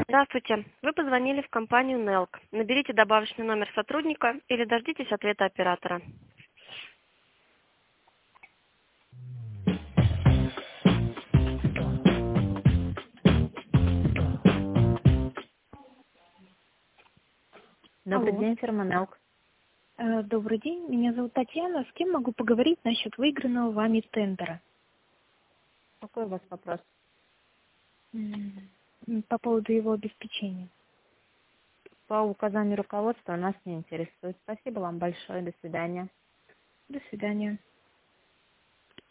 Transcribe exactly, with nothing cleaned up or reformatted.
Здравствуйте. Вы позвонили в компанию Нелк. Наберите добавочный номер сотрудника или дождитесь ответа оператора. Добрый Алло. день, фирма Нелк. Э, Добрый день, меня зовут Татьяна. С кем могу поговорить насчет выигранного вами тендера? Какой у вас вопрос? М, По поводу его обеспечения. По указанию руководства нас не интересует. Спасибо вам большое. До свидания. До свидания.